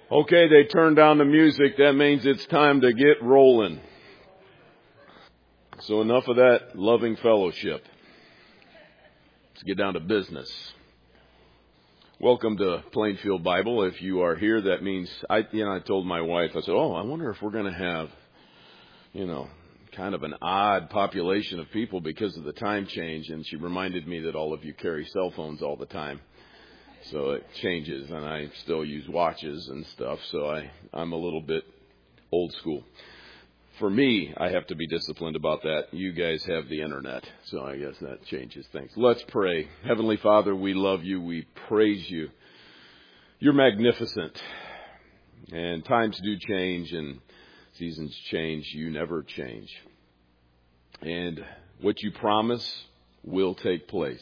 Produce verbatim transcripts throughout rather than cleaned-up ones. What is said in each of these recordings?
Okay, they turned down the music. That means it's time to get rolling. So enough of that loving fellowship. Let's get down to business. Welcome to Plainfield Bible. If you are here, that means, I, you know, I told my wife, I said, oh, I wonder if we're going to have, you know, kind of an odd population of people because of the time change. And she reminded me that all of you carry cell phones all the time. So it changes, and I still use watches and stuff, so I, I'm a little bit old school. For me, I have to be disciplined about that. You guys have the internet, so I guess that changes things. Let's pray. Heavenly Father, we love you. We praise you. You're magnificent, and times do change, and seasons change. You never change. And what you promise will take place.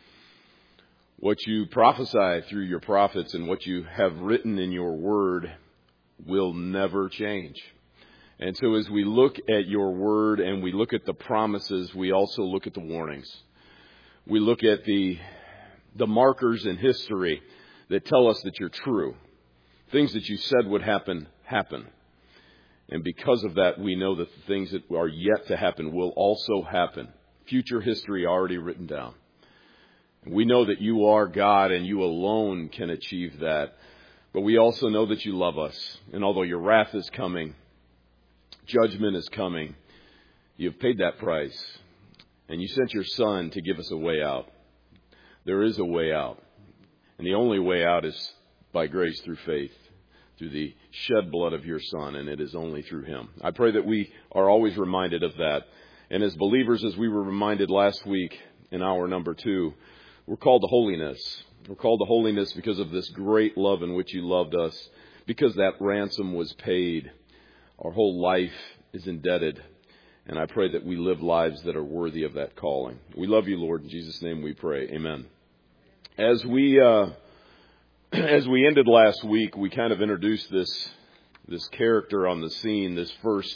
What you prophesy through your prophets and what you have written in your word will never change. And so as we look at your word and we look at the promises, we also look at the warnings. We look at the the markers in history that tell us that you're true. Things that you said would happen, happen. And because of that, we know that the things that are yet to happen will also happen. Future history already written down. We know that you are God and you alone can achieve that. But we also know that you love us. And although your wrath is coming, judgment is coming, you've paid that price. And you sent your Son to give us a way out. There is a way out. And the only way out is by grace through faith, through the shed blood of your Son. And it is only through him. I pray that we are always reminded of that. And as believers, as we were reminded last week in hour number two, we're called to holiness. We're called to holiness because of this great love in which you loved us, because that ransom was paid. Our whole life is indebted, and I pray that we live lives that are worthy of that calling. We love you, Lord. In Jesus' name we pray. Amen. As we uh, as we ended last week, we kind of introduced this this character on the scene, this first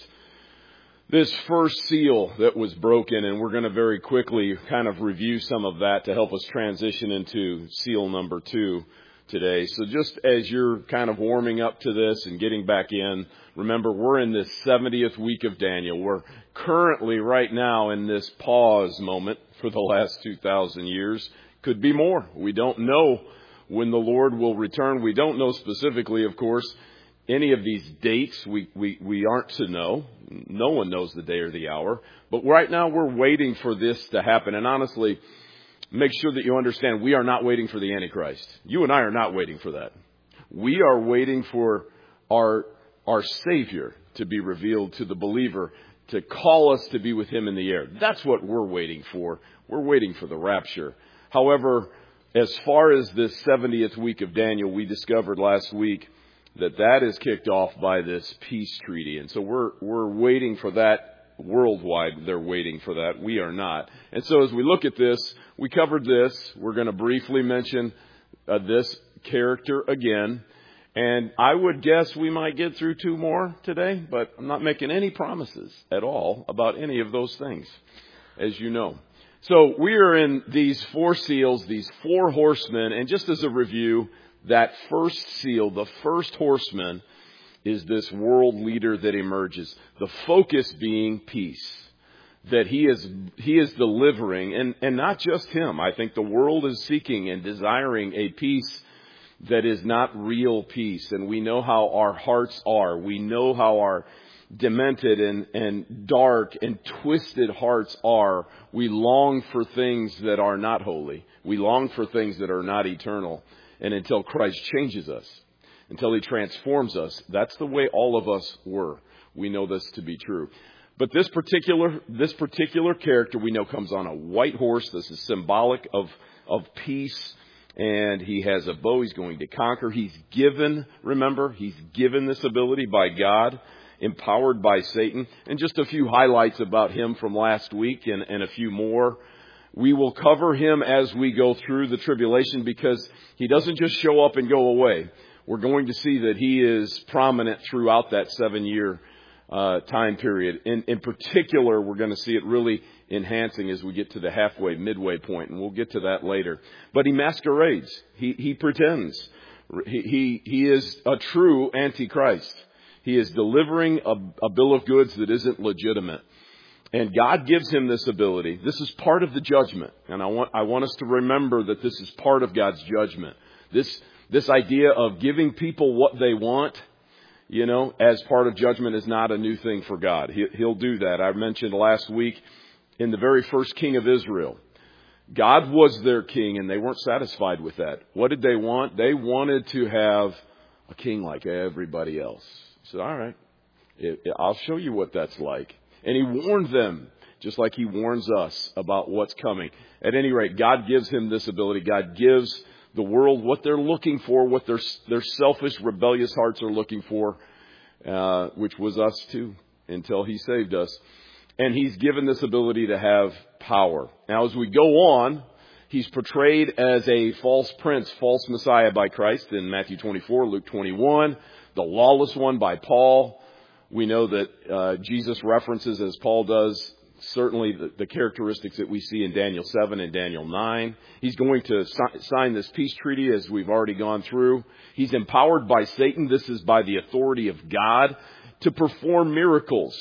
This first seal that was broken, and we're going to very quickly kind of review some of that to help us transition into seal number two today. So just as you're kind of warming up to this and getting back in, remember we're in this seventieth week of Daniel. We're currently right now in this pause moment for the last two thousand years. Could be more. We don't know when the Lord will return. We don't know specifically, of course, any of these dates. We, we, we aren't to know. No one knows the day or the hour. But right now we're waiting for this to happen. And honestly, make sure that you understand we are not waiting for the Antichrist. You and I are not waiting for that. We are waiting for our, our Savior to be revealed to the believer, to call us to be with him in the air. That's what we're waiting for. We're waiting for the rapture. However, as far as this seventieth week of Daniel, we discovered last week that that is kicked off by this peace treaty. And so we're we're waiting for that worldwide. They're waiting for that. We are not. And so as we look at this, we covered this. We're going to briefly mention uh, this character again. And I would guess we might get through two more today, but I'm not making any promises at all about any of those things, as you know. So we are in these four seals, these four horsemen. And just as a review, that first seal, the first horseman, is this world leader that emerges. The focus being peace, that he is he is delivering, and, and not just him. I think the world is seeking and desiring a peace that is not real peace. And we know how our hearts are. We know how our demented and, and dark and twisted hearts are. We long for things that are not holy. We long for things that are not eternal. And until Christ changes us, until he transforms us, that's the way all of us were. We know this to be true. But this particular this particular character we know comes on a white horse. This is symbolic of, of peace. And he has a bow. He's going to conquer. He's given, remember, he's given this ability by God, empowered by Satan. And just a few highlights about him from last week and, and a few more. We will cover him as we go through the tribulation because he doesn't just show up and go away. We're going to see that he is prominent throughout that seven-year uh, time period. In, in particular, we're going to see it really enhancing as we get to the halfway, midway point, and we'll get to that later. But he masquerades. He, he pretends. He, he, he is a true Antichrist. He is delivering a, a bill of goods that isn't legitimate. And God gives him this ability. This is part of the judgment. And I want, I want us to remember that this is part of God's judgment. This, this idea of giving people what they want, you know, as part of judgment is not a new thing for God. He, he'll do that. I mentioned last week in the very first king of Israel, God was their king and they weren't satisfied with that. What did they want? They wanted to have a king like everybody else. He said, all right, it, it, I'll show you what that's like. And he warned them, just like he warns us about what's coming. At any rate, God gives him this ability. God gives the world what they're looking for, what their, their selfish, rebellious hearts are looking for, uh, which was us too, until he saved us. And he's given this ability to have power. Now, as we go on, he's portrayed as a false prince, false Messiah by Christ in Matthew twenty-four, Luke twenty-one, the lawless one by Paul. We know that uh, Jesus references, as Paul does, certainly the, the characteristics that we see in Daniel seven and Daniel nine. He's going to si- sign this peace treaty, as we've already gone through. He's empowered by Satan. This is by the authority of God to perform miracles.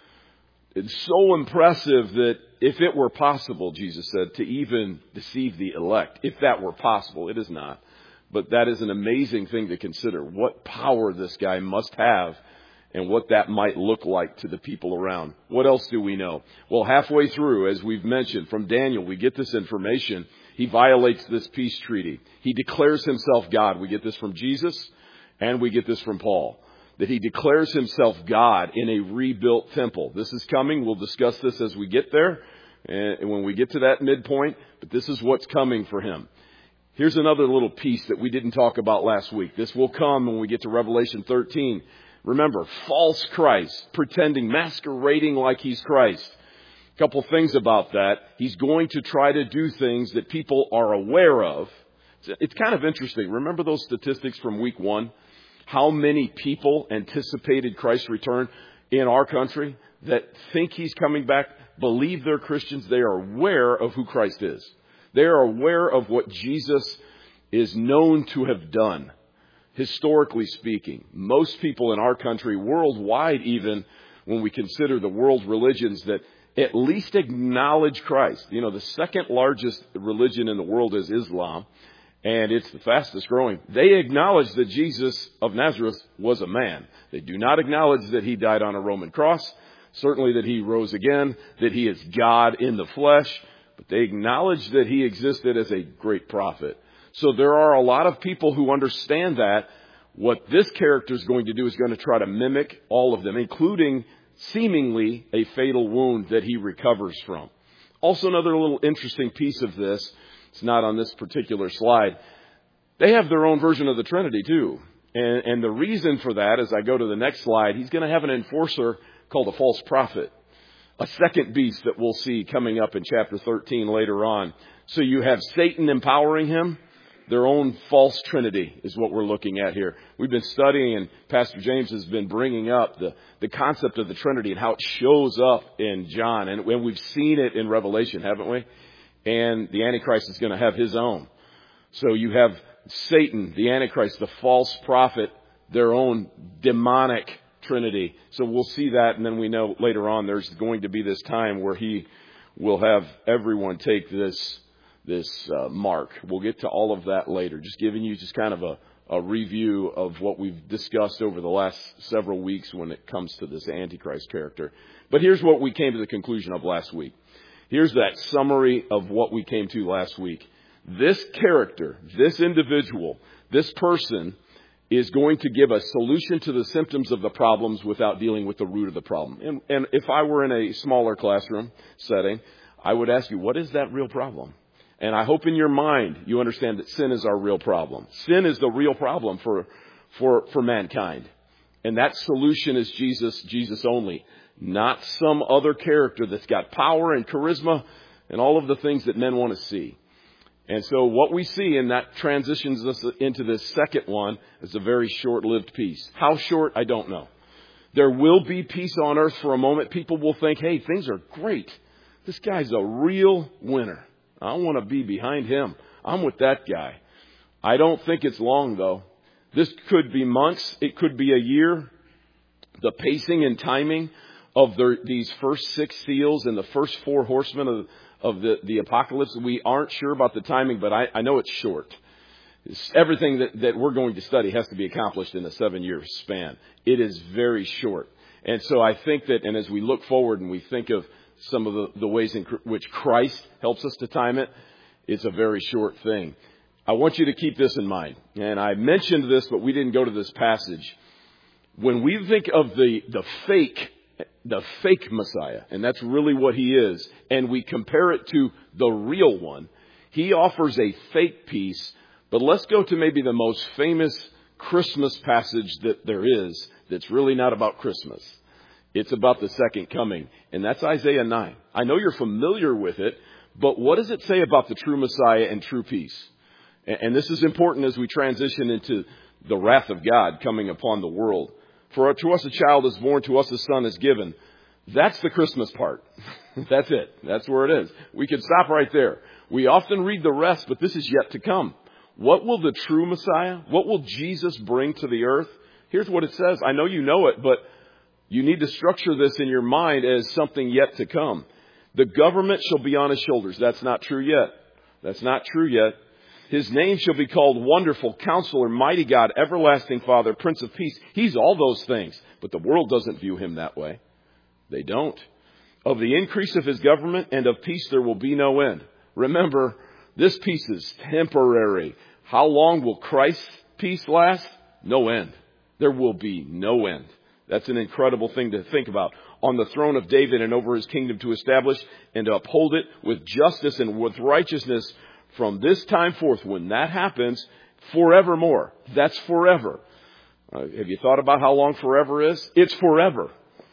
It's so impressive that if it were possible, Jesus said, to even deceive the elect, if that were possible, it is not. But that is an amazing thing to consider, what power this guy must have and what that might look like to the people around. What else do we know? Well, halfway through, as we've mentioned, from Daniel, we get this information. He violates this peace treaty. He declares himself God. We get this from Jesus, and we get this from Paul, that he declares himself God in a rebuilt temple. This is coming. We'll discuss this as we get there, and when we get to that midpoint, but this is what's coming for him. Here's another little piece that we didn't talk about last week. This will come when we get to Revelation thirteen. Remember, false Christ, pretending, masquerading like he's Christ. A couple things about that. He's going to try to do things that people are aware of. It's kind of interesting. Remember those statistics from week one? How many people anticipated Christ's return in our country that think he's coming back, believe they're Christians, they are aware of who Christ is. They are aware of what Jesus is known to have done. Historically speaking, most people in our country, worldwide even, when we consider the world's religions that at least acknowledge Christ. You know, the second largest religion in the world is Islam, and it's the fastest growing. They acknowledge that Jesus of Nazareth was a man. They do not acknowledge that he died on a Roman cross, certainly that he rose again, that he is God in the flesh, but they acknowledge that he existed as a great prophet. So there are a lot of people who understand that what this character is going to do is going to try to mimic all of them, including seemingly a fatal wound that he recovers from. Also, another little interesting piece of this, it's not on this particular slide, they have their own version of the Trinity too. And, and the reason for that, as I go to the next slide, he's going to have an enforcer called a false prophet, a second beast that we'll see coming up in chapter thirteen later on. So you have Satan empowering him. Their own false trinity is what we're looking at here. We've been studying, and Pastor James has been bringing up the, the concept of the Trinity and how it shows up in John. And when we've seen it in Revelation, haven't we? And the Antichrist is going to have his own. So you have Satan, the Antichrist, the false prophet, their own demonic trinity. So we'll see that, and then we know later on there's going to be this time where he will have everyone take this this uh, mark. We'll get to all of that later. Just giving you just kind of a, a review of what we've discussed over the last several weeks when it comes to this Antichrist character. But here's what we came to the conclusion of last week. Here's that summary of what we came to last week. This character, this individual, this person is going to give a solution to the symptoms of the problems without dealing with the root of the problem. And, and if I were in a smaller classroom setting, I would ask you, what is that real problem? And I hope in your mind you understand that sin is our real problem. Sin is the real problem for, for, for mankind. And that solution is Jesus, Jesus only. Not some other character that's got power and charisma and all of the things that men want to see. And so what we see, and that transitions us into this second one, is a very short-lived peace. How short, I don't know. There will be peace on earth for a moment. People will think, hey, things are great. This guy's a real winner. I want to be behind him. I'm with that guy. I don't think it's long, though. This could be months. It could be a year. The pacing and timing of the, these first six seals and the first four horsemen of, of the, the apocalypse, we aren't sure about the timing, but I, I know it's short. It's everything that, that we're going to study has to be accomplished in a seven-year span. It is very short. And so I think that, and as we look forward and we think of some of the, the ways in which Christ helps us to time it, it's a very short thing. I want you to keep this in mind. And I mentioned this, but we didn't go to this passage. When we think of the, the fake, the fake Messiah, and that's really what he is, and we compare it to the real one, he offers a fake peace. But let's go to maybe the most famous Christmas passage that there is that's really not about Christmas. It's about the second coming, and that's Isaiah nine. I know you're familiar with it, but what does it say about the true Messiah and true peace? And this is important as we transition into the wrath of God coming upon the world. For to us a child is born, to us a son is given. That's the Christmas part. That's it. That's where it is. We could stop right there. We often read the rest, but this is yet to come. What will the true Messiah, what will Jesus bring to the earth? Here's what it says. I know you know it, but you need to structure this in your mind as something yet to come. The government shall be on his shoulders. That's not true yet. That's not true yet. His name shall be called Wonderful, Counselor, Mighty God, Everlasting Father, Prince of Peace. He's all those things, but the world doesn't view him that way. They don't. Of the increase of his government and of peace there will be no end. Remember, this peace is temporary. How long will Christ's peace last? No end. There will be no end. That's an incredible thing to think about. On the throne of David and over his kingdom to establish and to uphold it with justice and with righteousness from this time forth. When that happens, forevermore. That's forever. Uh, have you thought about how long forever is? It's forever.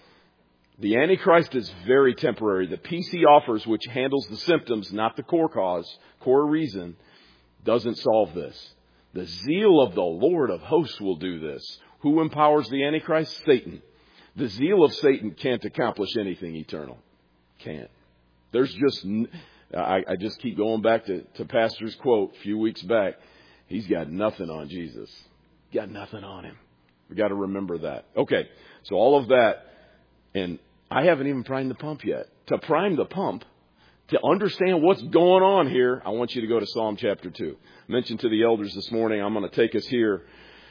The Antichrist is very temporary. The peace he offers, which handles the symptoms, not the core cause, core reason, doesn't solve this. The zeal of the Lord of hosts will do this. Who empowers the Antichrist? Satan. The zeal of Satan can't accomplish anything eternal. Can't. There's just, I, I just keep going back to, to Pastor's quote a few weeks back. He's got nothing on Jesus. Got nothing on him. We got to remember that. Okay. So all of that, and I haven't even primed the pump yet. To prime the pump, to understand what's going on here, I want you to go to Psalm chapter two. I mentioned to the elders this morning, I'm going to take us here.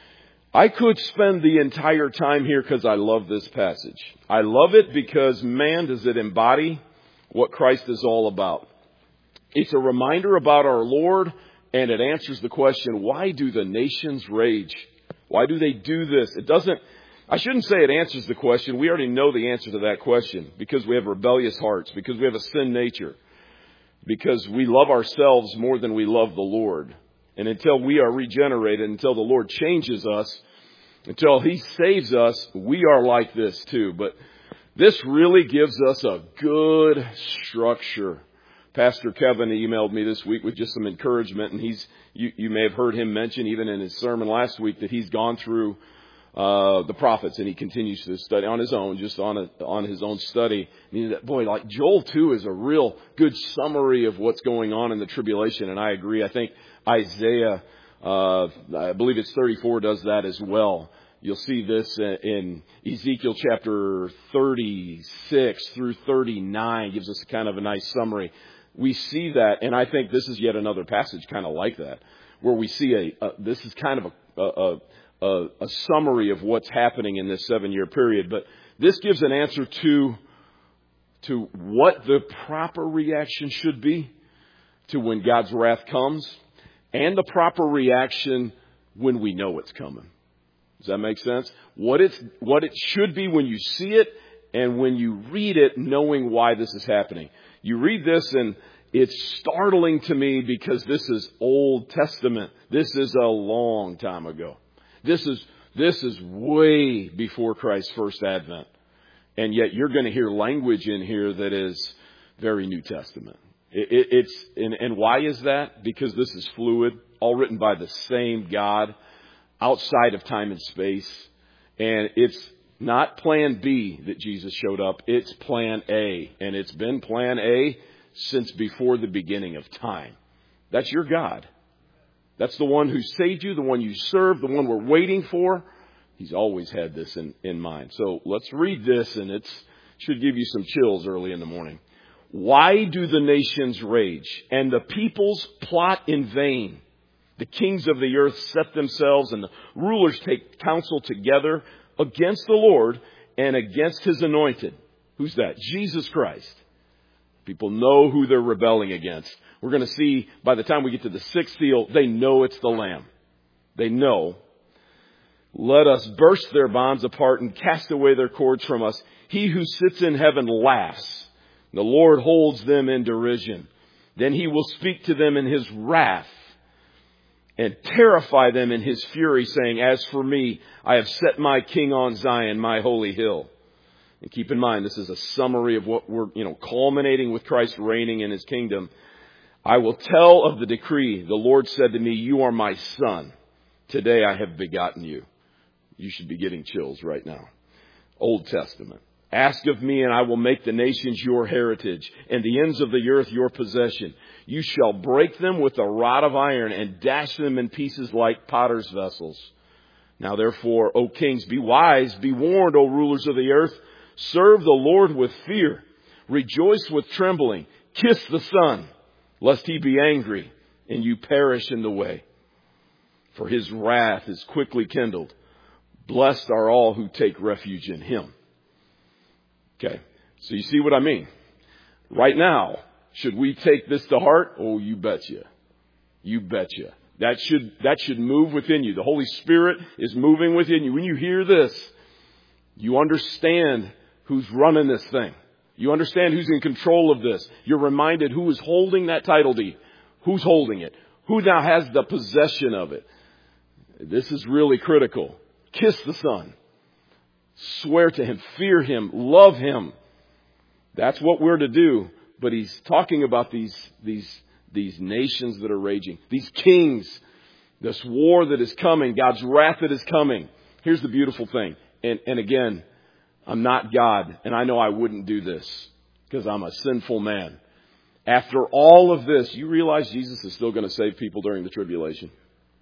I could spend the entire time here because I love this passage. I love it because, man, does it embody what Christ is all about. It's a reminder about our Lord, and it answers the question, why do the nations rage? Why do they do this? It doesn't, I shouldn't say it answers the question. We already know the answer to that question because we have rebellious hearts, because we have a sin nature, because we love ourselves more than we love the Lord. And until we are regenerated, until the Lord changes us, until he saves us, we are like this too. But this really gives us a good structure. Pastor Kevin emailed me this week with just some encouragement, and he's you, you may have heard him mention even in his sermon last week that he's gone through uh the prophets, and he continues to study on his own, just on a, on his own study. And that, boy, like Joel two is a real good summary of what's going on in the tribulation, and I agree. I think Isaiah, uh I believe it's thirty-four, does that as well. You'll see this in Ezekiel chapter thirty-six through thirty-nine, gives us kind of a nice summary. We see that, and I think this is yet another passage kind of like that, where we see a, a this is kind of a, a A, a summary of what's happening in this seven-year period. But this gives an answer to, to what the proper reaction should be to when God's wrath comes, and the proper reaction when we know it's coming. Does that make sense? What it's, what it should be when you see it, and when you read it, knowing why this is happening. You read this and it's startling to me because this is Old Testament. This is a long time ago. This is this is way before Christ's first advent. And yet you're going to hear language in here that is very New Testament. It, it, it's and, and why is that? Because this is fluid, all written by the same God, outside of time and space. And it's not plan B that Jesus showed up. It's plan A. And it's been plan A since before the beginning of time. That's your God. That's the one who saved you, the one you serve, the one we're waiting for. He's always had this in, in mind. So let's read this, and it should give you some chills early in the morning. Why do the nations rage and the peoples plot in vain? The kings of the earth set themselves and the rulers take counsel together against the Lord and against his anointed. Who's that? Jesus Christ. People know who they're rebelling against. We're going to see by the time we get to the sixth seal, they know it's the Lamb. They know. Let us burst their bonds apart and cast away their cords from us. He who sits in heaven laughs. The Lord holds them in derision. Then he will speak to them in his wrath and terrify them in his fury, saying, as for me, I have set my king on Zion, my holy hill. And keep in mind, this is a summary of what we're, you know, culminating with Christ reigning in his kingdom. I will tell of the decree. The Lord said to me, you are my son. Today I have begotten you. You should be getting chills right now. Old Testament. Ask of me, and I will make the nations your heritage, and the ends of the earth your possession. You shall break them with a rod of iron, and dash them in pieces like potter's vessels. Now therefore, O kings, be wise, be warned, O rulers of the earth. Serve the Lord with fear. Rejoice with trembling. Kiss the Son, lest he be angry, and you perish in the way. For his wrath is quickly kindled. Blessed are all who take refuge in him. Okay, so you see what I mean? Right now, should we take this to heart? Oh, you betcha. You betcha. That should, that should move within you. The Holy Spirit is moving within you. When you hear this, you understand who's running this thing. You understand who's in control of this. You're reminded who is holding that title deed. Who's holding it? Who now has the possession of it? This is really critical. Kiss the Son. Swear to him, fear him, love him. That's what we're to do. But he's talking about these, these, these nations that are raging, these kings, this war that is coming, God's wrath that is coming. Here's the beautiful thing. And, and again, I'm not God, and I know I wouldn't do this because I'm a sinful man. After all of this, you realize Jesus is still going to save people during the tribulation.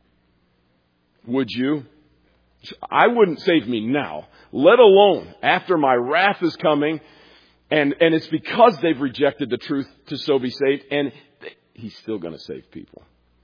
Would you? I wouldn't save me now, let alone after my wrath is coming. And, and it's because they've rejected the truth to so be saved. And he's still going to save people.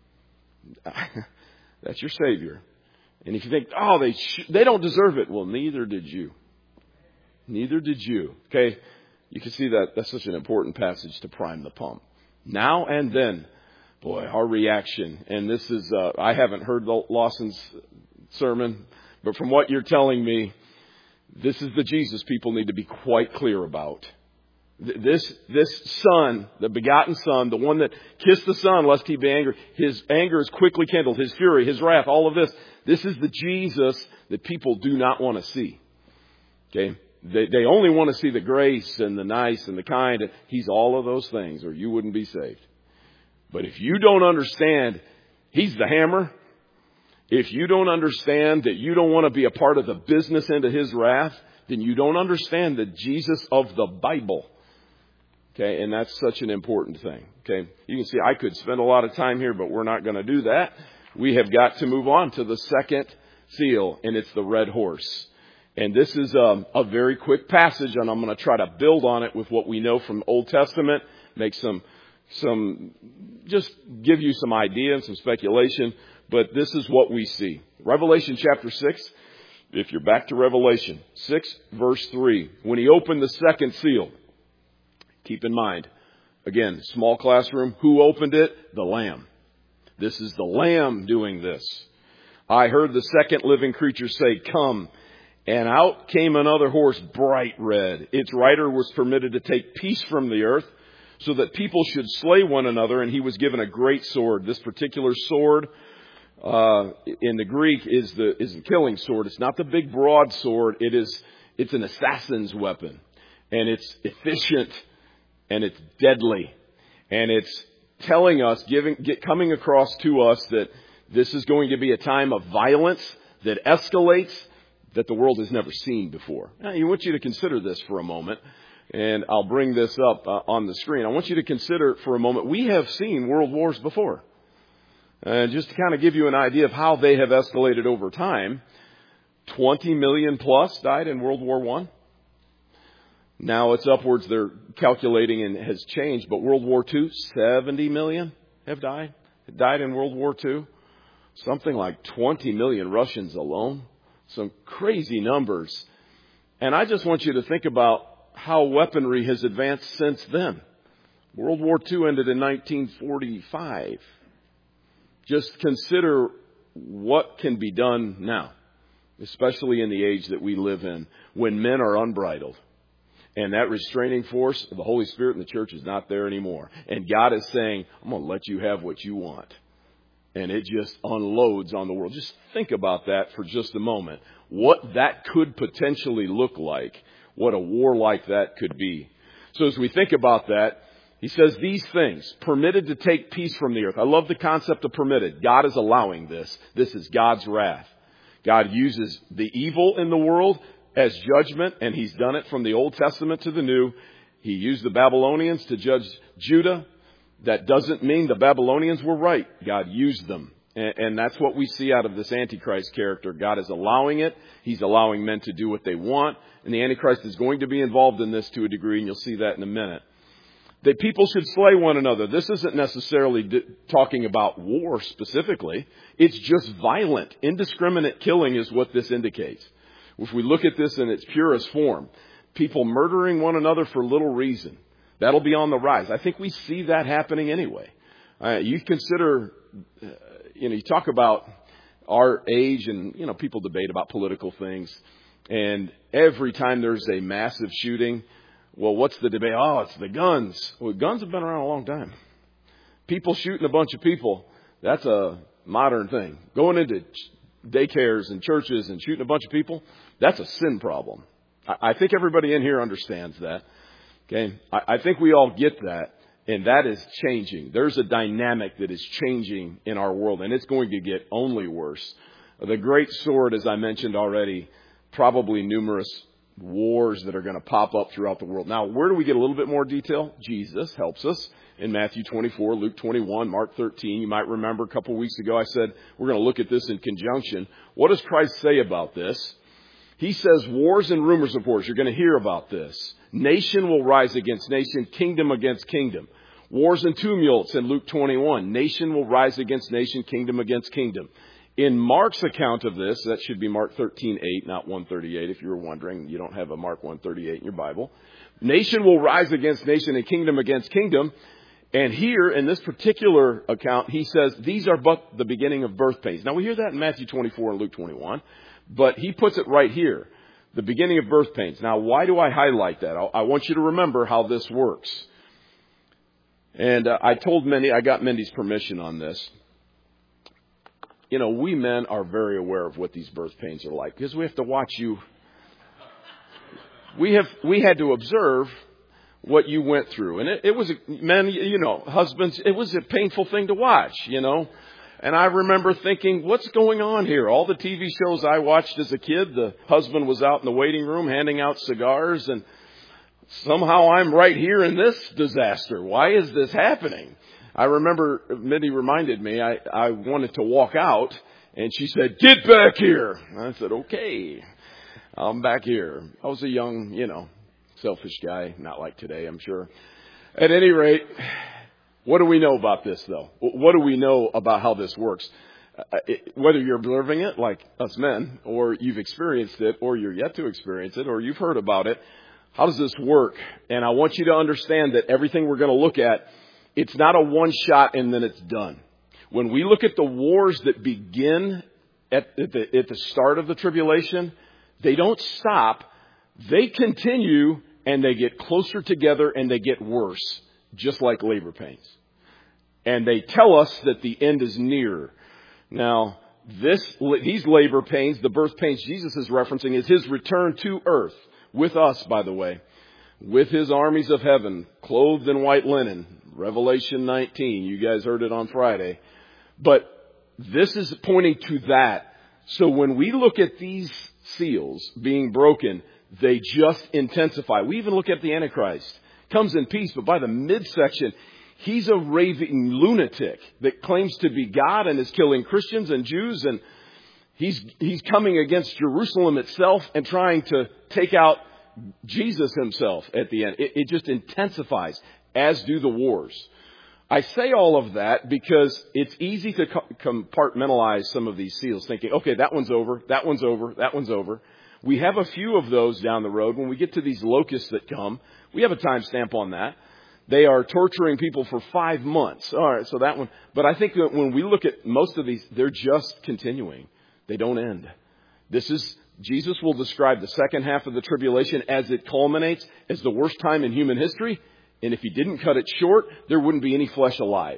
That's your Savior. And if you think, oh, they sh- they don't deserve it. Well, neither did you. Neither did you. Okay. You can see that that's such an important passage to prime the pump. Now and then, boy, our reaction. And this is, uh, I haven't heard Lawson's sermon. But from what you're telling me, this is the Jesus people need to be quite clear about. This, this Son, the begotten Son, the one that kissed the Son lest he be angry, his anger is quickly kindled, his fury, his wrath, all of this. This is the Jesus that people do not want to see. Okay? They, they only want to see the grace and the nice and the kind. He's all of those things or you wouldn't be saved. But if you don't understand, he's the hammer. If you don't understand that you don't want to be a part of the business end of his wrath, then you don't understand the Jesus of the Bible. Okay, and that's such an important thing. Okay, you can see I could spend a lot of time here, but we're not going to do that. We have got to move on to the second seal, and it's the red horse. And this is a, a very quick passage, and I'm going to try to build on it with what we know from Old Testament, make some, some, just give you some idea and some speculation. But this is what we see. Revelation chapter six, if you're back to Revelation six, verse three. When he opened the second seal, keep in mind, again, small classroom, who opened it? The Lamb. This is the Lamb doing this. I heard the second living creature say, come. And out came another horse, bright red. Its rider was permitted to take peace from the earth so that people should slay one another. And he was given a great sword. This particular sword Uh, in the Greek is the, is the killing sword. It's not the big broad sword. It is, it's an assassin's weapon, and it's efficient and it's deadly, and it's telling us, giving, get, coming across to us that this is going to be a time of violence that escalates that the world has never seen before. Now, I want you to consider this for a moment, and I'll bring this up uh, on the screen. I want you to consider for a moment, we have seen world wars before. And just to kind of give you an idea of how they have escalated over time, twenty million plus died in World War One. Now it's upwards, they're calculating, and has changed, but World War Two, seventy million have died. Died in World War Two. Something like twenty million Russians alone. Some crazy numbers. And I just want you to think about how weaponry has advanced since then. World War Two ended in nineteen forty-five. Just consider what can be done now, especially in the age that we live in, when men are unbridled. And that restraining force of the Holy Spirit in the church is not there anymore. And God is saying, I'm going to let you have what you want. And it just unloads on the world. Just think about that for just a moment. What that could potentially look like. What a war like that could be. So as we think about that, he says these things, permitted to take peace from the earth. I love the concept of permitted. God is allowing this. This is God's wrath. God uses the evil in the world as judgment, and he's done it from the Old Testament to the New. He used the Babylonians to judge Judah. That doesn't mean the Babylonians were right. God used them. And, and that's what we see out of this Antichrist character. God is allowing it. He's allowing men to do what they want. And the Antichrist is going to be involved in this to a degree, and you'll see that in a minute. That people should slay one another. This isn't necessarily d- talking about war specifically. It's just violent, indiscriminate killing is what this indicates. If we look at this in its purest form, people murdering one another for little reason, that'll be on the rise. I think we see that happening anyway. Uh, you consider, uh, you know, you talk about our age, and, you know, people debate about political things. And every time there's a massive shooting, well, what's the debate? Oh, it's the guns. Well, guns have been around a long time. People shooting a bunch of people, that's a modern thing. Going into daycares and churches and shooting a bunch of people, that's a sin problem. I, I think everybody in here understands that. Okay, I, I think we all get that, and that is changing. There's a dynamic that is changing in our world, and it's going to get only worse. The great sword, as I mentioned already, probably numerous wars that are going to pop up throughout the world. Now, where do we get a little bit more detail? Jesus helps us in Matthew twenty-four, Luke twenty-one, Mark thirteen. You might remember a couple weeks ago I said we're going to look at this in conjunction. What does Christ say about this? He says wars and rumors of wars. You're going to hear about this. Nation will rise against nation, kingdom against kingdom. Wars and tumults in Luke twenty-one. Nation will rise against nation, kingdom against kingdom. In Mark's account of this, that should be Mark thirteen eight, not one thirty-eight. If you were wondering, you don't have a Mark one thirty-eight in your Bible. Nation will rise against nation and kingdom against kingdom. And here, in this particular account, he says, these are but the beginning of birth pains. Now, we hear that in Matthew twenty-four and Luke twenty-one. But he puts it right here, the beginning of birth pains. Now, why do I highlight that? I want you to remember how this works. And uh, I told Mindy, I got Mindy's permission on this. You know, we men are very aware of what these birth pains are like because we have to watch you. We have, we had to observe what you went through. And it, it was, a, men, you know, husbands, it was a painful thing to watch, you know. And I remember thinking, what's going on here? All the T V shows I watched as a kid, the husband was out in the waiting room handing out cigars, and somehow I'm right here in this disaster. Why is this happening? I remember Mindy reminded me I, I wanted to walk out, and she said, get back here. I said, okay, I'm back here. I was a young, you know, selfish guy, not like today, I'm sure. At any rate, what do we know about this, though? What do we know about how this works? Uh, it, whether you're observing it, like us men, or you've experienced it, or you're yet to experience it, or you've heard about it, how does this work? And I want you to understand that everything we're going to look at, it's not a one shot and then it's done. When we look at the wars that begin at, at, the, at the start of the tribulation, they don't stop. They continue and they get closer together and they get worse, just like labor pains. And they tell us that the end is near. Now, this, these labor pains, the birth pains Jesus is referencing, is his return to earth with us, by the way, with his armies of heaven, clothed in white linen. Revelation nineteen. You guys heard it on Friday. But this is pointing to that. So when we look at these seals being broken, they just intensify. We even look at the Antichrist. Comes in peace, but by the midsection, He's a raving lunatic that claims to be God and is killing Christians and Jews. And he's, he's coming against Jerusalem itself and trying to take out Jesus himself at the end. It, it just intensifies, as do the wars. I say all of that because it's easy to co- compartmentalize some of these seals, thinking, okay, that one's over, that one's over, that one's over. We have a few of those down the road. When we get to these locusts that come, we have a timestamp on that. They are torturing people for five months. All right, so that one. But I think that when we look at most of these, they're just continuing. They don't end. This is, Jesus will describe the second half of the tribulation as it culminates as the worst time in human history. And if he didn't cut it short, there wouldn't be any flesh alive.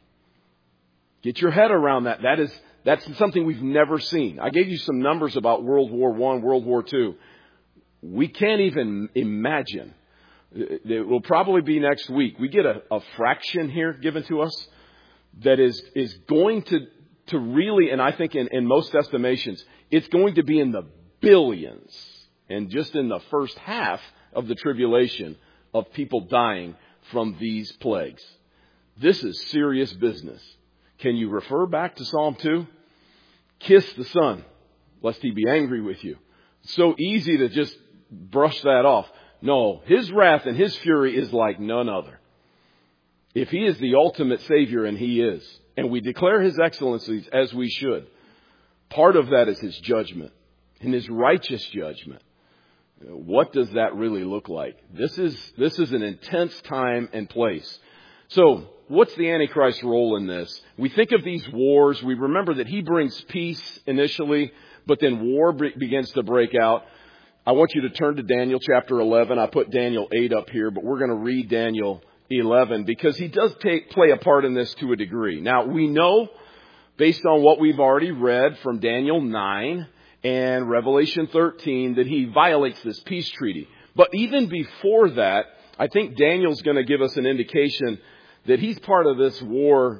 Get your head around that. That is, that's something we've never seen. I gave you some numbers about World War One, World War Two. We can't even imagine. It will probably be next week. We get a, a fraction here given to us that is, is going to, to really, and I think in, in most estimations, it's going to be in the billions. And just in the first half of the tribulation, of people dying from these plagues. This is serious business. Can you refer back to Psalm two? Kiss the Son, lest he be angry with you. So easy to just brush that off. No, his wrath and his fury is like none other. If he is the ultimate Savior, and he is, and we declare his excellencies as we should, part of that is his judgment and his righteous judgment. What does that really look like? This is, this is an intense time and place. So, what's the Antichrist's role in this? We think of these wars. We remember that he brings peace initially, but then war be- begins to break out. I want you to turn to Daniel chapter eleven. I put Daniel eight up here, but we're going to read Daniel eleven because he does take, play a part in this to a degree. Now, we know, based on what we've already read from Daniel nine, and Revelation thirteen, that he violates this peace treaty. But even before that, I think Daniel's going to give us an indication that he's part of this war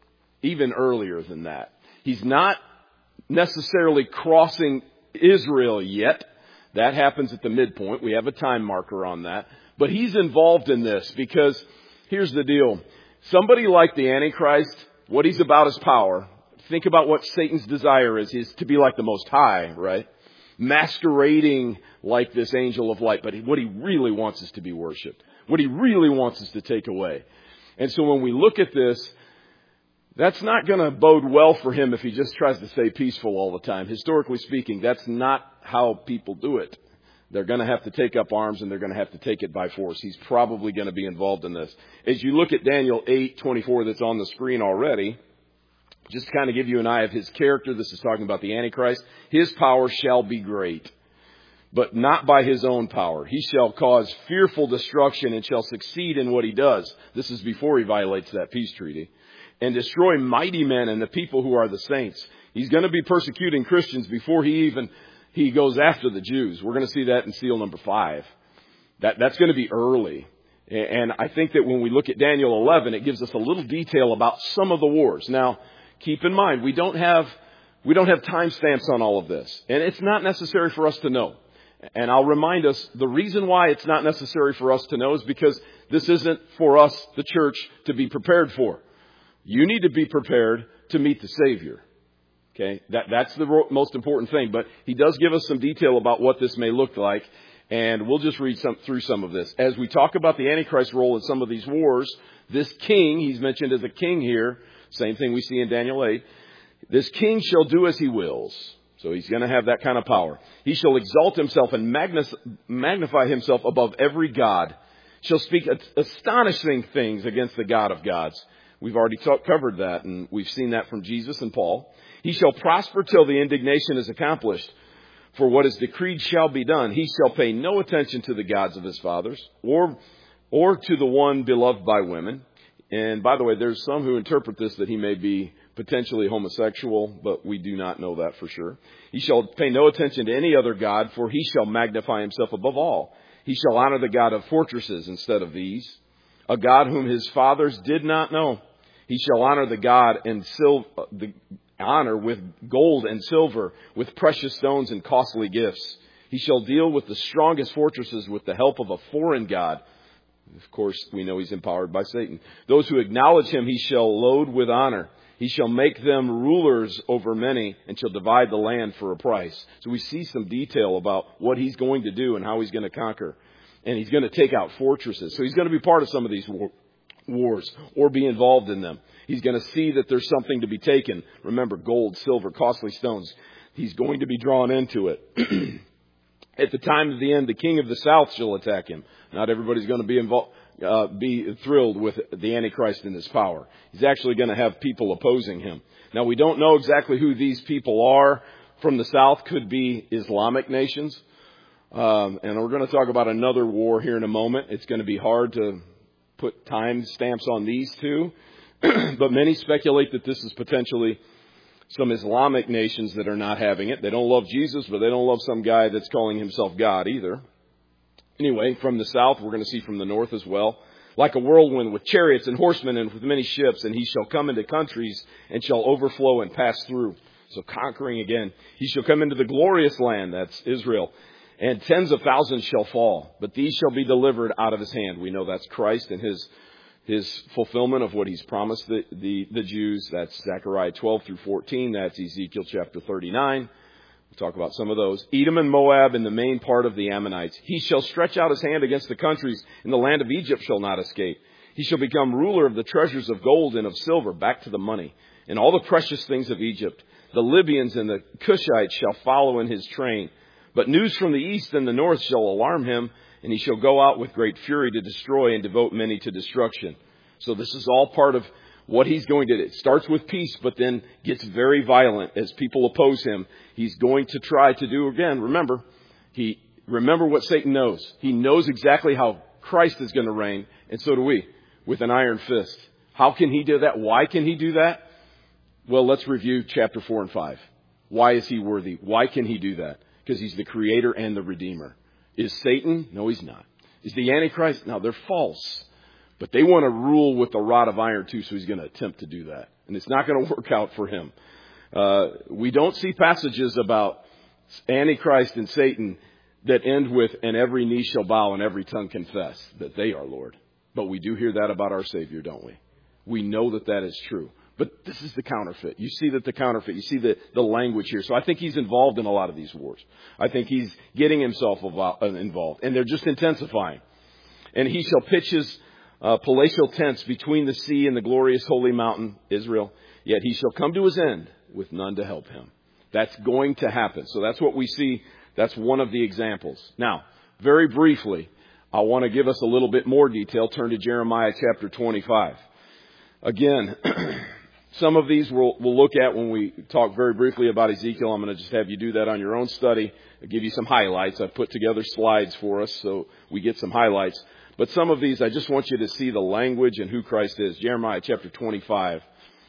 even earlier than that. He's not necessarily crossing Israel yet. That happens at the midpoint. We have a time marker on that. But he's involved in this because here's the deal. Somebody like the Antichrist, what he's about is power. Think about what Satan's desire is. Is to be like the Most High, right? Masquerading like this angel of light. But what he really wants is to be worshipped. What he really wants is to take away. And so when we look at this, that's not going to bode well for him if he just tries to stay peaceful all the time. Historically speaking, that's not how people do it. They're going to have to take up arms and they're going to have to take it by force. He's probably going to be involved in this. As you look at Daniel eight twenty-four that's on the screen already, just to kind of give you an eye of his character, this is talking about the Antichrist. His power shall be great, but not by his own power. He shall cause fearful destruction and shall succeed in what he does. This is before he violates that peace treaty. And destroy mighty men and the people who are the saints. He's going to be persecuting Christians before he even he goes after the Jews. We're going to see that in seal number five. That that's going to be early. And I think that when we look at Daniel eleven, it gives us a little detail about some of the wars. Now, keep in mind, we don't have we don't have timestamps on all of this. And it's not necessary for us to know. And I'll remind us, the reason why it's not necessary for us to know is because this isn't for us, the church, to be prepared for. You need to be prepared to meet the Savior. Okay, that, that's the most important thing. But he does give us some detail about what this may look like. And we'll just read some, through some of this. As we talk about the Antichrist role in some of these wars, this king, he's mentioned as a king here, same thing we see in Daniel eight. This king shall do as he wills. So he's going to have that kind of power. He shall exalt himself and magnify himself above every god. Shall speak astonishing things against the God of gods. We've already talk, covered that, and we've seen that from Jesus and Paul. He shall prosper till the indignation is accomplished. For what is decreed shall be done. He shall pay no attention to the gods of his fathers, or or to the one beloved by women. And by the way, there's some who interpret this that he may be potentially homosexual, but we do not know that for sure. He shall pay no attention to any other god, for he shall magnify himself above all. He shall honor the God of fortresses instead of these, a God whom his fathers did not know. He shall honor the God and sil- the honor with gold and silver, with precious stones and costly gifts. He shall deal with the strongest fortresses with the help of a foreign God. Of course, we know he's empowered by Satan. Those who acknowledge him, he shall load with honor. He shall make them rulers over many and shall divide the land for a price. So we see some detail about what he's going to do and how he's going to conquer. And he's going to take out fortresses. So he's going to be part of some of these war- wars or be involved in them. He's going to see that there's something to be taken. Remember, gold, silver, costly stones. He's going to be drawn into it. At the time of the end, the king of the south shall attack him. Not everybody's going to be involved, uh, be thrilled with the Antichrist in his power. He's actually going to have people opposing him. Now, we don't know exactly who these people are from the south. Could be Islamic nations. Um, and we're going to talk about another war here in a moment. It's going to be hard to put time stamps on these two. But many speculate that this is potentially some Islamic nations that are not having it. They don't love Jesus, but they don't love some guy that's calling himself God either. Anyway, from the south, we're going to see from the north as well. Like a whirlwind with chariots and horsemen and with many ships, and he shall come into countries and shall overflow and pass through. So conquering again. He shall come into the glorious land, that's Israel, and tens of thousands shall fall, but these shall be delivered out of his hand. We know that's Christ and his His fulfillment of what he's promised the, the, the Jews. That's Zechariah twelve through fourteen. That's Ezekiel chapter thirty-nine. We'll talk about some of those. Edom and Moab and the main part of the Ammonites. He shall stretch out his hand against the countries, and the land of Egypt shall not escape. He shall become ruler of the treasures of gold and of silver, back to the money, and all the precious things of Egypt. The Libyans and the Cushites shall follow in his train. But news from the east and the north shall alarm him, and he shall go out with great fury to destroy and devote many to destruction. So this is all part of what he's going to do. It starts with peace, but then gets very violent as people oppose him. He's going to try to do, again, remember, he remember what Satan knows. He knows exactly how Christ is going to reign, and so do we, with an iron fist. How can he do that? Why can he do that? Well, let's review chapter four and five. Why is he worthy? Why can he do that? Because he's the creator and the redeemer. Is Satan? No, he's not. Is the Antichrist? No, they're false. But they want to rule with a rod of iron too, so he's going to attempt to do that. And it's not going to work out for him. Uh, we don't see passages about Antichrist and Satan that end with, and every knee shall bow and every tongue confess that they are Lord. But we do hear that about our Savior, don't we? We know that that is true. But this is the counterfeit. You see that the counterfeit. You see the, the language here. So I think he's involved in a lot of these wars. I think he's getting himself involved. And they're just intensifying. And he shall pitch his uh, palatial tents between the sea and the glorious holy mountain, Israel. Yet he shall come to his end with none to help him. That's going to happen. So that's what we see. That's one of the examples. Now, very briefly, I want to give us a little bit more detail. Turn to Jeremiah chapter twenty-five. Again, some of these we'll, we'll look at when we talk very briefly about Ezekiel. I'm going to just have you do that on your own study. I'll give you some highlights. I've put together slides for us so we get some highlights. But some of these, I just want you to see the language and who Christ is. Jeremiah chapter twenty-five.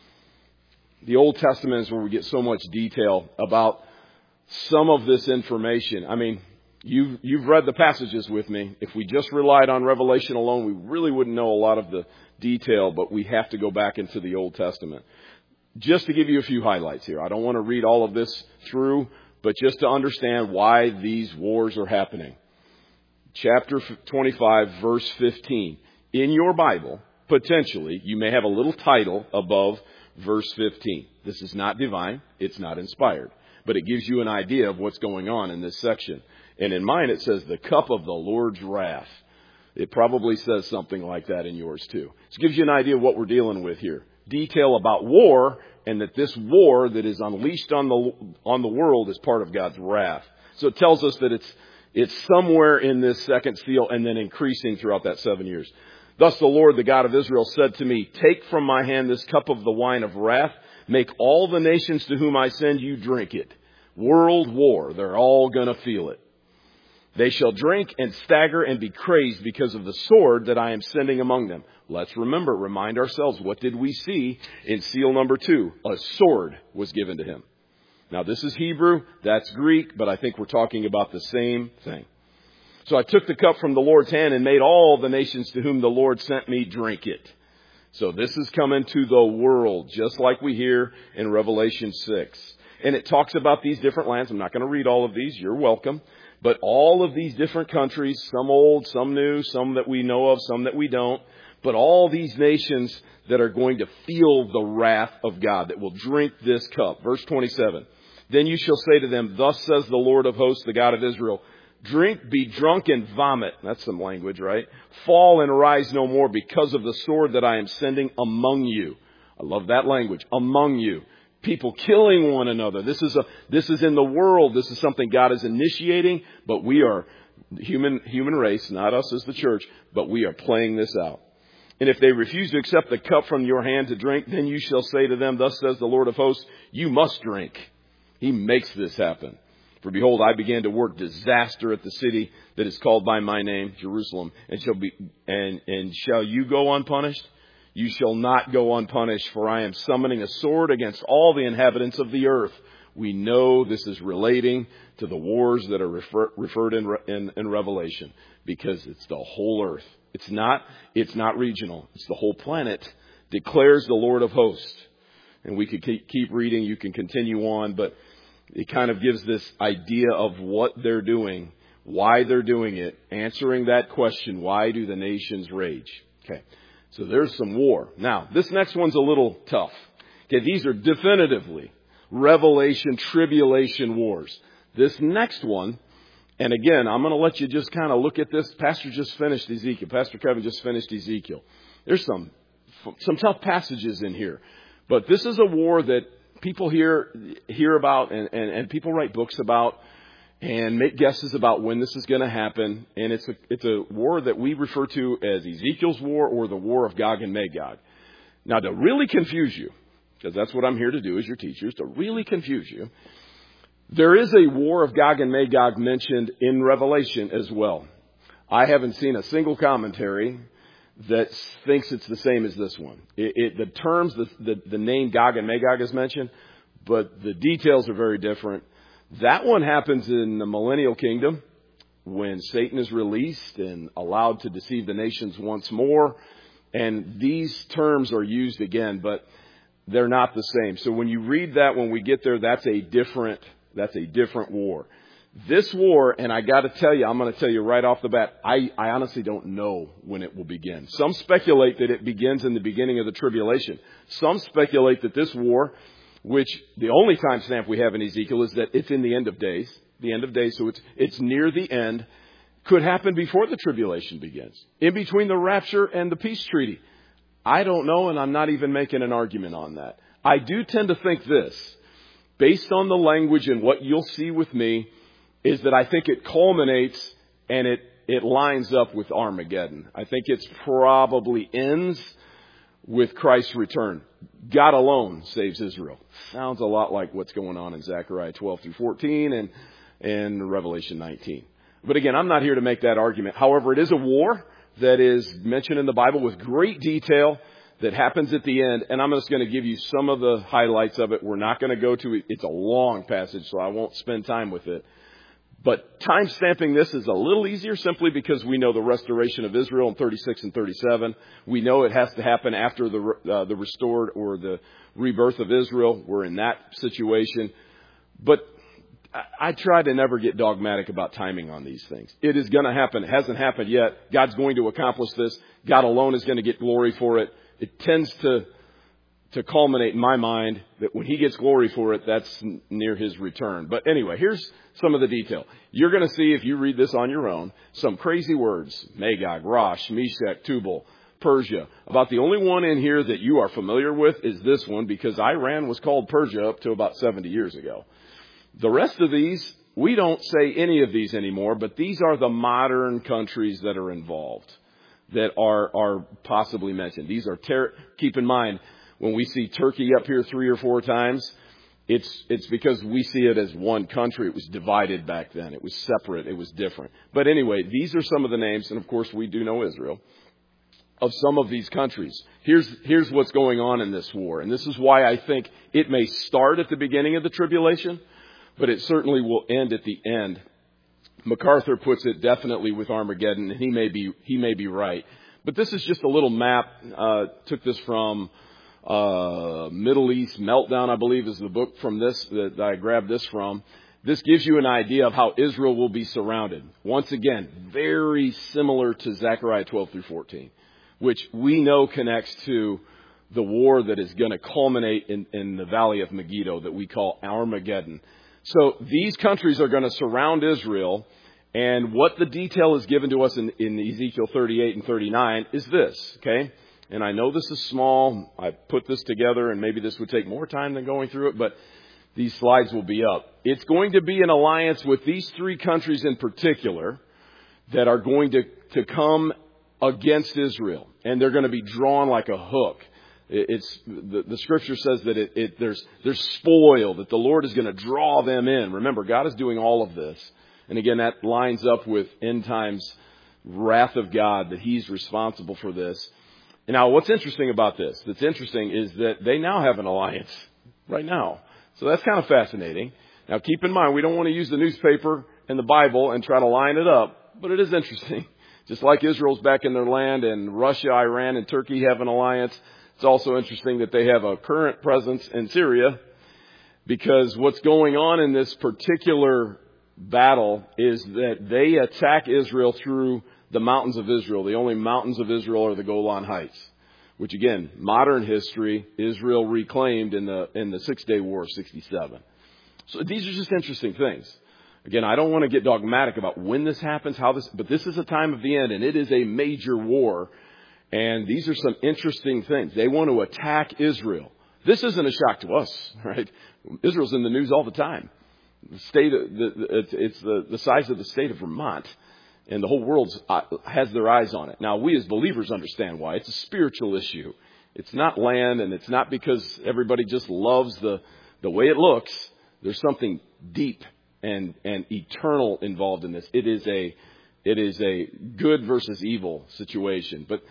The Old Testament is where we get so much detail about some of this information. I mean, you've, you've read the passages with me. If we just relied on Revelation alone, we really wouldn't know a lot of the detail, but we have to go back into the Old Testament. Just to give you a few highlights here. I don't want to read all of this through, but just to understand why these wars are happening. Chapter twenty-five, verse fifteen. In your Bible, potentially, you may have a little title above verse fifteen. This is not divine. It's not inspired. But it gives you an idea of what's going on in this section. And in mine, it says the cup of the Lord's wrath. It probably says something like that in yours too. So it gives you an idea of what we're dealing with here. Detail about war, and that this war that is unleashed on the on the world is part of God's wrath. So it tells us that it's it's somewhere in this second seal and then increasing throughout that seven years. Thus the Lord, the God of Israel, said to me, take from my hand this cup of the wine of wrath. Make all the nations to whom I send you drink it. World war. They're all going to feel it. They shall drink and stagger and be crazed because of the sword that I am sending among them. Let's remember, remind ourselves, what did we see in seal number two? A sword was given to him. Now, this is Hebrew, that's Greek, but I think we're talking about the same thing. So I took the cup from the Lord's hand and made all the nations to whom the Lord sent me drink it. So this is coming to the world, just like we hear in Revelation six. And it talks about these different lands. I'm not going to read all of these. You're welcome. But all of these different countries, some old, some new, some that we know of, some that we don't, but all these nations that are going to feel the wrath of God, that will drink this cup. Verse twenty-seven. Then you shall say to them, thus says the Lord of hosts, the God of Israel, drink, be drunk, and vomit. That's some language, right? Fall and rise no more because of the sword that I am sending among you. I love that language. Among you. People killing one another. This is a, this is in the world. This is something God is initiating, but we are human, human race, not us as the church, but we are playing this out. And if they refuse to accept the cup from your hand to drink, then you shall say to them, thus says the Lord of hosts, you must drink. He makes this happen. For behold, I began to work disaster at the city that is called by my name, Jerusalem, and shall be, and, and shall you go unpunished? You shall not go unpunished, for I am summoning a sword against all the inhabitants of the earth. We know this is relating to the wars that are refer, referred in, in, in Revelation, because it's the whole earth. It's not, it's not regional. It's the whole planet, declares the Lord of hosts. And we could keep, keep reading. You can continue on, but it kind of gives this idea of what they're doing, why they're doing it, answering that question, why do the nations rage? Okay, so there's some war. Now, this next one's a little tough. Okay, these are definitively Revelation tribulation wars. This next one, and again, I'm going to let you just kind of look at this. Pastor just finished Ezekiel. Pastor Kevin just finished Ezekiel. There's some some tough passages in here. But this is a war that people hear hear about and, and, and people write books about and make guesses about when this is going to happen. And it's a, it's a war that we refer to as Ezekiel's war or the war of Gog and Magog. Now, to really confuse you, because that's what I'm here to do as your teachers, to really confuse you, there is a war of Gog and Magog mentioned in Revelation as well. I haven't seen a single commentary that thinks it's the same as this one. It, it, the terms, the, the, the name Gog and Magog is mentioned, but the details are very different. That one happens in the millennial kingdom when Satan is released and allowed to deceive the nations once more. And these terms are used again, but they're not the same. So when you read that, when we get there, that's a different, that's a different war. This war, and I got to tell you, I'm going to tell you right off the bat, I, I honestly don't know when it will begin. Some speculate that it begins in the beginning of the tribulation. Some speculate that this war, which the only timestamp we have in Ezekiel is that it's in the end of days, the end of days, so it's it's near the end, could happen before the tribulation begins, in between the rapture and the peace treaty. I don't know, and I'm not even making an argument on that. I do tend to think this, based on the language and what you'll see with me, is that I think it culminates and it, it lines up with Armageddon. I think it's probably ends with Christ's return. God alone saves Israel. Sounds a lot like what's going on in Zechariah twelve through fourteen and, and Revelation nineteen. But again, I'm not here to make that argument. However, it is a war that is mentioned in the Bible with great detail that happens at the end. And I'm just going to give you some of the highlights of it. We're not going to go to it. It's a long passage, so I won't spend time with it. But time stamping this is a little easier simply because we know the restoration of Israel in thirty-six and thirty-seven. We know it has to happen after the uh, the restored or the rebirth of Israel. We're in that situation. But I, I try to never get dogmatic about timing on these things. It is going to happen. It hasn't happened yet. God's going to accomplish this. God alone is going to get glory for it. It tends to to culminate in my mind that when he gets glory for it, that's near his return. But anyway, here's some of the detail. You're going to see, if you read this on your own, some crazy words. Magog, Rosh, Meshach, Tubal, Persia. About the only one in here that you are familiar with is this one, because Iran was called Persia up to about seventy years ago. The rest of these, we don't say any of these anymore, but these are the modern countries that are involved, that are, are possibly mentioned. These are, ter- keep in mind, when we see Turkey up here three or four times, it's it's because we see it as one country. It was divided back then. It was separate. It was different. But anyway, these are some of the names, and of course we do know Israel, of some of these countries. Here's here's what's going on in this war. And this is why I think it may start at the beginning of the tribulation, but it certainly will end at the end. MacArthur puts it definitely with Armageddon, and he may be he may be right. But this is just a little map. Uh, took this from Uh, Middle East Meltdown, I believe, is the book from this that I grabbed this from. This gives you an idea of how Israel will be surrounded. Once again, very similar to Zechariah twelve through fourteen, which we know connects to the war that is going to culminate in, in the valley of Megiddo that we call Armageddon. So these countries are going to surround Israel, and what the detail is given to us in, in Ezekiel thirty-eight and thirty-nine is this, okay? And I know this is small. I put this together, and maybe this would take more time than going through it, but these slides will be up. It's going to be an alliance with these three countries in particular that are going to, to come against Israel, and they're going to be drawn like a hook. It's the, the scripture says that it, it there's there's spoil, that the Lord is going to draw them in. Remember, God is doing all of this. And again, that lines up with end times wrath of God, that He's responsible for this. And now what's interesting about this, that's interesting, is that they now have an alliance right now. So that's kind of fascinating. Now keep in mind, we don't want to use the newspaper and the Bible and try to line it up, but it is interesting. Just like Israel's back in their land, and Russia, Iran, and Turkey have an alliance. It's also interesting that they have a current presence in Syria, because what's going on in this particular battle is that they attack Israel through the mountains of Israel. The only mountains of Israel are the Golan Heights, which again, modern history, Israel reclaimed in the in the Six-Day War of sixty-seven. So these are just interesting things. Again, I don't want to get dogmatic about when this happens, how this, but this is a time of the end, and it is a major war. And these are some interesting things. They want to attack Israel. This isn't a shock to us, right? Israel's in the news all the time. The state, of, the, the, it's the, the size of the state of Vermont, and the whole world has their eyes on it. Now, we as believers understand why. It's a spiritual issue. It's not land, and it's not because everybody just loves the the way it looks. There's something deep and and eternal involved in this. It is a it is a good versus evil situation, but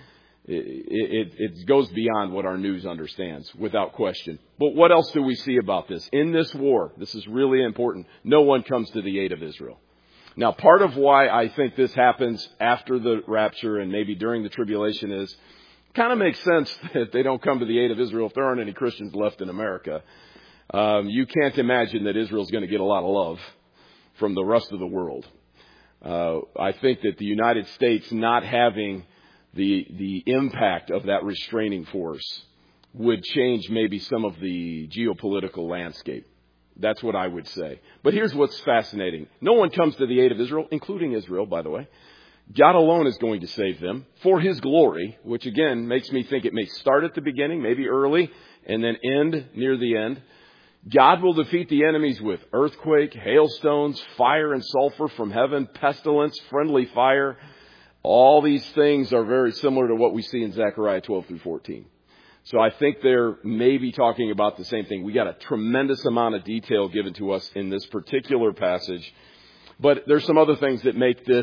It, it, it goes beyond what our news understands, without question. But what else do we see about this? In this war, this is really important, no one comes to the aid of Israel. Now, part of why I think this happens after the rapture and maybe during the tribulation is, kind of makes sense that they don't come to the aid of Israel if there aren't any Christians left in America. Um, you can't imagine that Israel's going to get a lot of love from the rest of the world. Uh, I think that the United States not having the the impact of that restraining force would change maybe some of the geopolitical landscape. That's what I would say. But here's what's fascinating. No one comes to the aid of Israel, including Israel, by the way. God alone is going to save them for His glory, which again makes me think it may start at the beginning, maybe early, and then end near the end. God will defeat the enemies with earthquake, hailstones, fire and sulfur from heaven, pestilence, friendly fire. All these things are very similar to what we see in Zechariah twelve through fourteen. So I think they're maybe talking about the same thing. We got a tremendous amount of detail given to us in this particular passage. But there's some other things that make this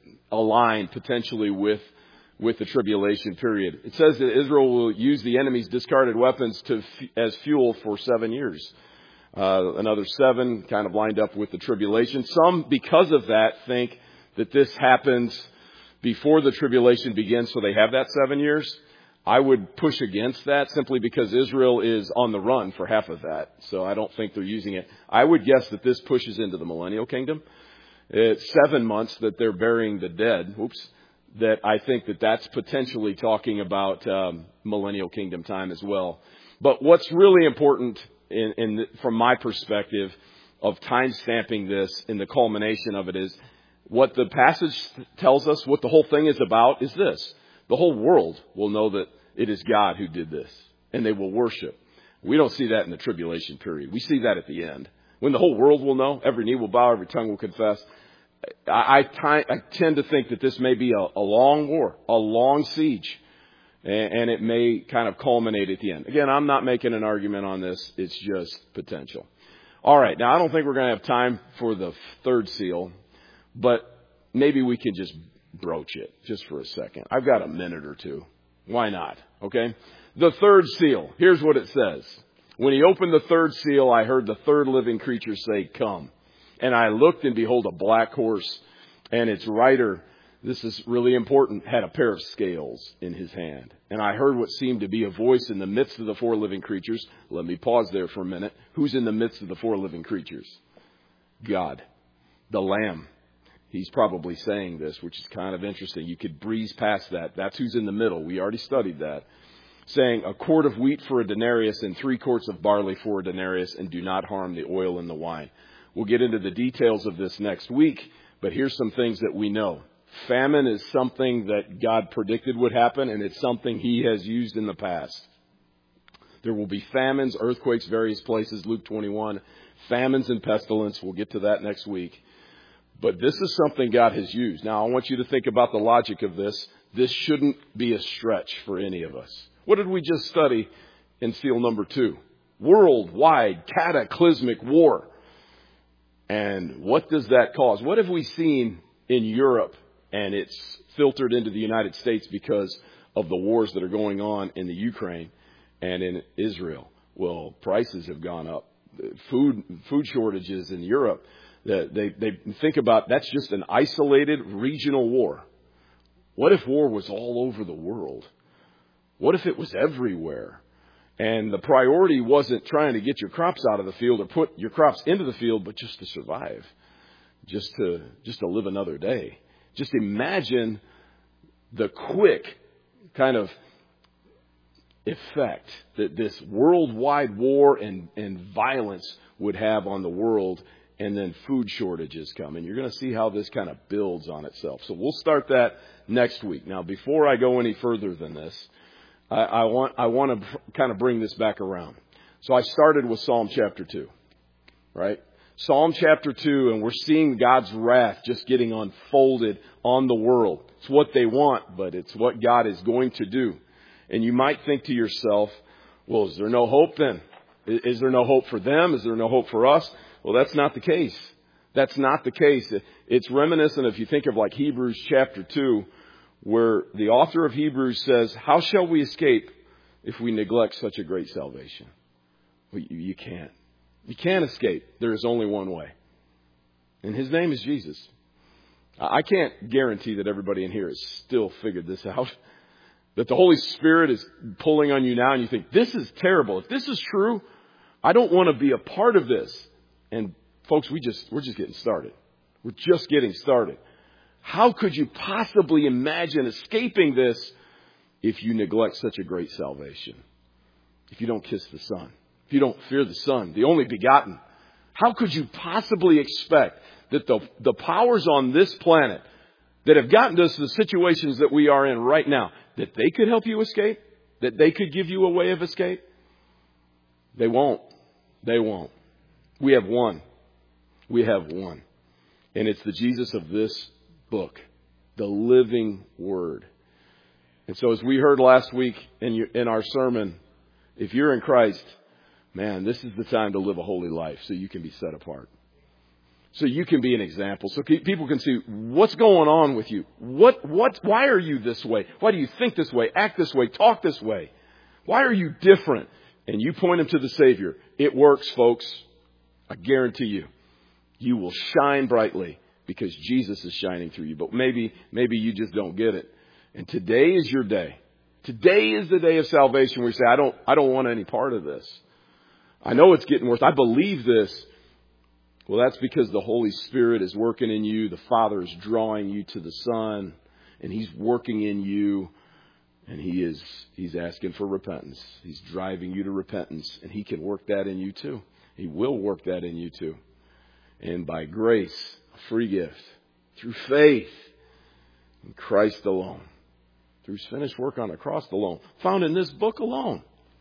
align potentially with, with the tribulation period. It says that Israel will use the enemy's discarded weapons to as fuel for seven years. Uh, another seven kind of lined up with the tribulation. Some, because of that, think that this happens before the tribulation begins, so they have that seven years. I would push against that simply because Israel is on the run for half of that. So I don't think they're using it. I would guess that this pushes into the millennial kingdom. It's seven months that they're burying the dead. Oops. That I think that that's potentially talking about um, millennial kingdom time as well. But what's really important in, in the, from my perspective of time stamping this in the culmination of it is, what the passage tells us, what the whole thing is about, is this. The whole world will know that it is God who did this, and they will worship. We don't see that in the tribulation period. We see that at the end. When the whole world will know, every knee will bow, every tongue will confess. I, I, I tend to think that this may be a, a long war, a long siege, and, and it may kind of culminate at the end. Again, I'm not making an argument on this. It's just potential. All right, now I don't think we're going to have time for the third seal. But maybe we can just broach it just for a second. I've got a minute or two. Why not? Okay. The third seal. Here's what it says. When He opened the third seal, I heard the third living creature say, "Come." And I looked, and behold, a black horse, and its rider, this is really important, had a pair of scales in his hand. And I heard what seemed to be a voice in the midst of the four living creatures. Let me pause there for a minute. Who's in the midst of the four living creatures? God, the Lamb. He's probably saying this, which is kind of interesting. You could breeze past that. That's who's in the middle. We already studied that. Saying, a quart of wheat for a denarius and three quarts of barley for a denarius, and do not harm the oil and the wine. We'll get into the details of this next week, but here's some things that we know. Famine is something that God predicted would happen, and it's something He has used in the past. There will be famines, earthquakes, various places, Luke twenty-one, famines and pestilence. We'll get to that next week. But this is something God has used. Now, I want you to think about the logic of this. This shouldn't be a stretch for any of us. What did we just study in seal number two? Worldwide cataclysmic war. And what does that cause? What have we seen in Europe? And it's filtered into the United States because of the wars that are going on in the Ukraine and in Israel. Well, prices have gone up. Food food shortages in Europe. They, they think about that's just an isolated regional war. What if war was all over the world? What if it was everywhere? And the priority wasn't trying to get your crops out of the field or put your crops into the field, but just to survive, just to just to live another day. Just imagine the quick kind of effect that this worldwide war and, and violence would have on the world, and then food shortages come. And you're going to see how this kind of builds on itself. So we'll start that next week. Now, before I go any further than this, I, I want I want to kind of bring this back around. So I started with Psalm chapter two, right? Psalm chapter two, and we're seeing God's wrath just getting unfolded on the world. It's what they want, but it's what God is going to do. And you might think to yourself, well, is there no hope then? Is there no hope for them? Is there no hope for us? Well, that's not the case. That's not the case. It's reminiscent if you think of like Hebrews chapter two, where the author of Hebrews says, how shall we escape if we neglect such a great salvation? Well, you, you can't. You can't escape. There is only one way. And His name is Jesus. I can't guarantee that everybody in here has still figured this out. That the Holy Spirit is pulling on you now and you think, this is terrible. If this is true, I don't want to be a part of this. And folks, we just, we're just getting started. We're just getting started. How could you possibly imagine escaping this if you neglect such a great salvation? If you don't kiss the Son, if you don't fear the Son, the only begotten, how could you possibly expect that the, the powers on this planet that have gotten us to the situations that we are in right now, that they could help you escape? That they could give you a way of escape? They won't. They won't. We have one. We have one. And it's the Jesus of this book, the living Word. And so as we heard last week in, your, in our sermon, if you're in Christ, man, this is the time to live a holy life so you can be set apart. So you can be an example. So people can see what's going on with you. What, what, why are you this way? Why do you think this way, act this way, talk this way? Why are you different? And you point them to the Savior. It works, folks. I guarantee you. You will shine brightly because Jesus is shining through you. But maybe, maybe you just don't get it. And today is your day. Today is the day of salvation where you say, I don't, I don't want any part of this. I know it's getting worse. I believe this. Well, that's because the Holy Spirit is working in you. The Father is drawing you to the Son, and He's working in you, and He is, He's asking for repentance. He's driving you to repentance, and He can work that in you too. He will work that in you too. And by grace, a free gift, through faith in Christ alone, through His finished work on the cross alone, found in this book alone,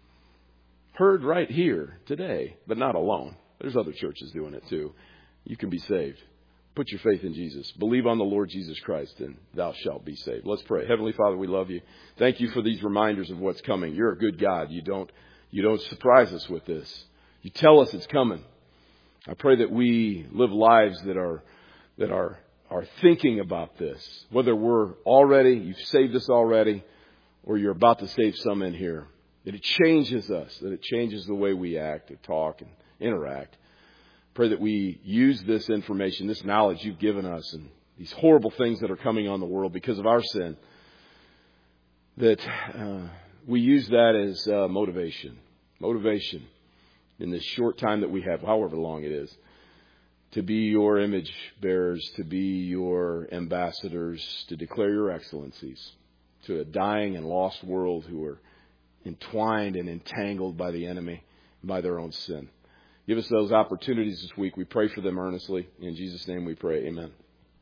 heard right here today, but not alone. There's other churches doing it too. You can be saved. Put your faith in Jesus. Believe on the Lord Jesus Christ, and thou shalt be saved. Let's pray. Heavenly Father, we love you. Thank you for these reminders of what's coming. You're a good God. You don't, you don't surprise us with this. You tell us it's coming. I pray that we live lives that are, that are, are thinking about this. Whether we're already, you've saved us already, or you're about to save some in here. That it changes us. That it changes the way we act and talk and interact. Pray that we use this information, this knowledge you've given us, and these horrible things that are coming on the world because of our sin, that uh, we use that as uh, motivation. Motivation in this short time that we have, however long it is, to be your image bearers, to be your ambassadors, to declare your excellencies to a dying and lost world who are entwined and entangled by the enemy, by their own sin. Give us those opportunities this week. We pray for them earnestly. In Jesus' name we pray. Amen.